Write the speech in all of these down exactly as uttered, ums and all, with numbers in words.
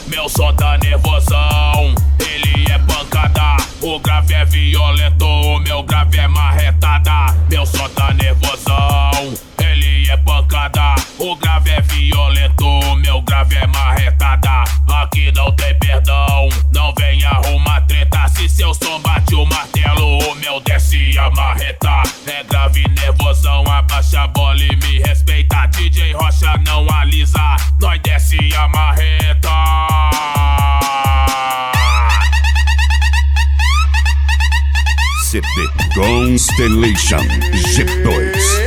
Meu som tá nervosão, ele é pancada. O grave é violento, o meu grave é marretada. Meu som tá nervosão, ele é pancada. O grave é violento, o meu grave é marretada. Aqui não tem perdão, não vem arrumar treta. Se seu som bate o martelo, o meu desce a marreta. É grave nervosão, abaixa a bola e me respeita. D J Rocha não alisa, nós desce a marreta. C D Constellation G dois.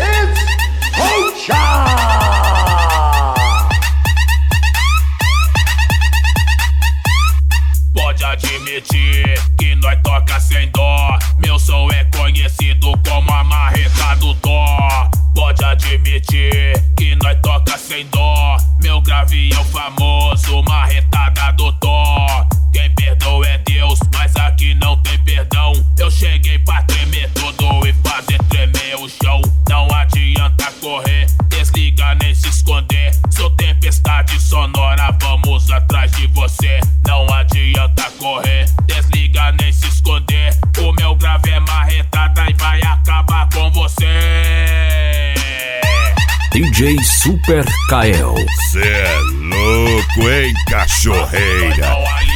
Pode admitir que nós toca sem dó. Meu som é conhecido como a marreta do Thor. Pode admitir que nós toca sem dó. Meu grave é o famoso marretada do Thor. Quem perdoa é Deus, mas aqui não tem perdão. Eu cheguei pra tremer tudo e fazer tremer o chão. Não adianta correr, desligar nem se esconder. Sou tempestade sonora, vamos atrás de você. Não adianta correr, desligar nem se esconder. O meu grave é marretada e vai acabar com você. D J Super Kael. Cê é louco, hein, cachorreira?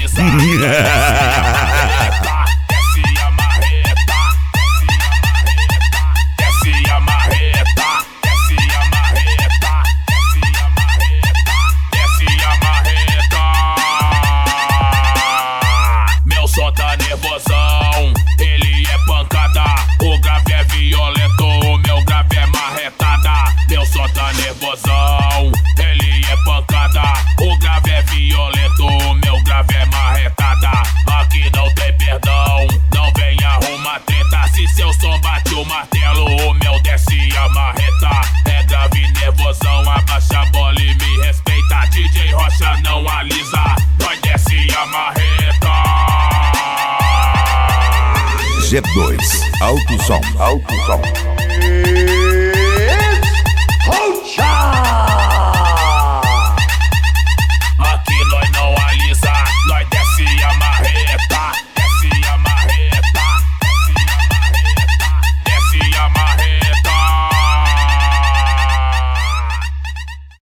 Desce a marreta, desce a marreta, desce a marreta, desce a marreta, desce a marreta. Meu som tá nervosão, ele é pancada. O grave é violento, o meu grave é marretada. Meu som tá nervosão, ele é pancada. O grave é violento, o meu grave é marretada. Aqui não tem perdão, não vem arrumar treta. Se seu som bate o martelo, o meu desce a marreta. É grave nervosão, abaixa a bola e me respeita. D J Rocha não alisa, nós desce a marreta. G dois, alto som, alto som.